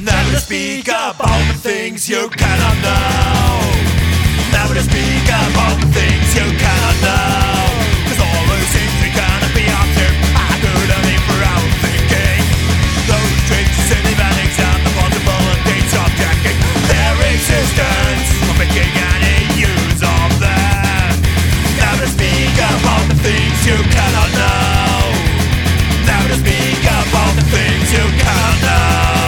Never to speak about the things you cannot know. Never to speak about the things you cannot know. Cause all those things are gonna be after I could only for our thinking. Those drinks, cinematics and the possibilities of checking their existence, of making any use of them. Never to speak about the things you cannot know. Never to speak about the things you cannot know.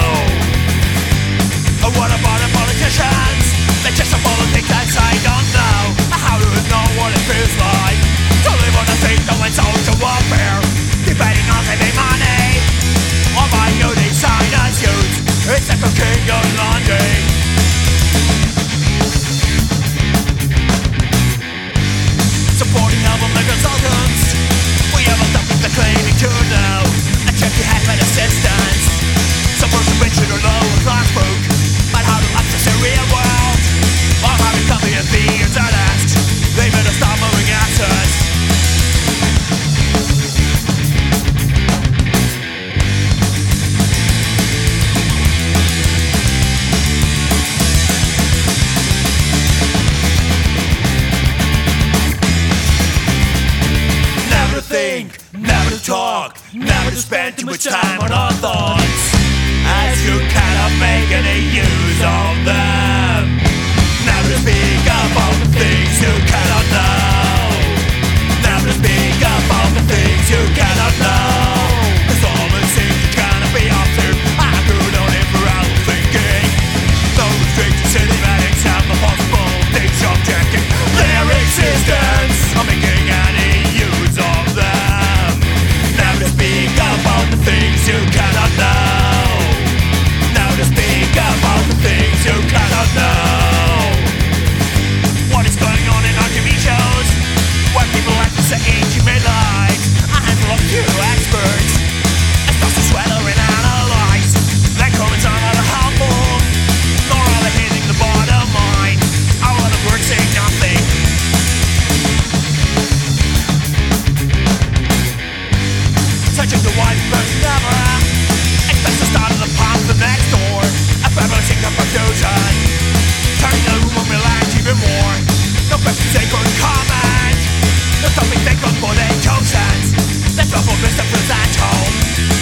What about the politicians? They're just a politics that I don't know. How do you know what it feels like to live on a street that went social warfare, debating on saving money? All my beauty sign as youth, it's like a king of laundry. Supporting album like consultants, we have a topic they're claiming to know. A check you had for assistance. Some person rich or lower class folk, but how to access the real world? Or how to come here and be honest? They better stop moving assets. Never to think, never to talk, never to spend too much time on our thoughts, as you cannot make any use of them. Never to speak about the things you cannot know. Never to speak about the things you cannot know. Cause all the things you're gonna be after I could only for our thinking. Those restrictions, cinematics and the possible things of checking their existence, of making any use of them. Never to speak about the things you cannot know. Never to speak about the things you cannot know. What is going on in our TV shows, where people act the same you may like? A handful of few experts, as fast as sweater and analyze. Their comments are not helpful, nor are they hitting the bottom line. Our other words say nothing. Touching the white first never. Expect the start of the path the next door. A establishing the confusion, turning the room on relax even more. No questions they couldn't comment. No topic they couldn't for their chosen. Let's go for Mr. Present Home.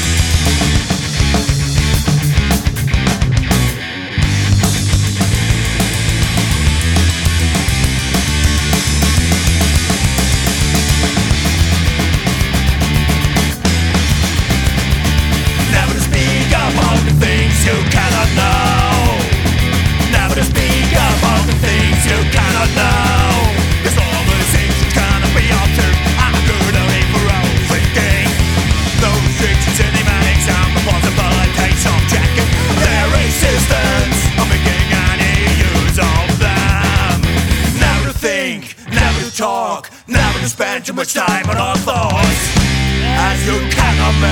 Never to speak about the things you cannot know. Never to speak about the things you cannot know. Cause all the things you're gonna be up to I'm good only for our thinking. Those restrictions, cinematics and the possibilities of checking their existence, of making any use of them. Never to think, never to talk, never to spend too much time on our thoughts, as you cannot make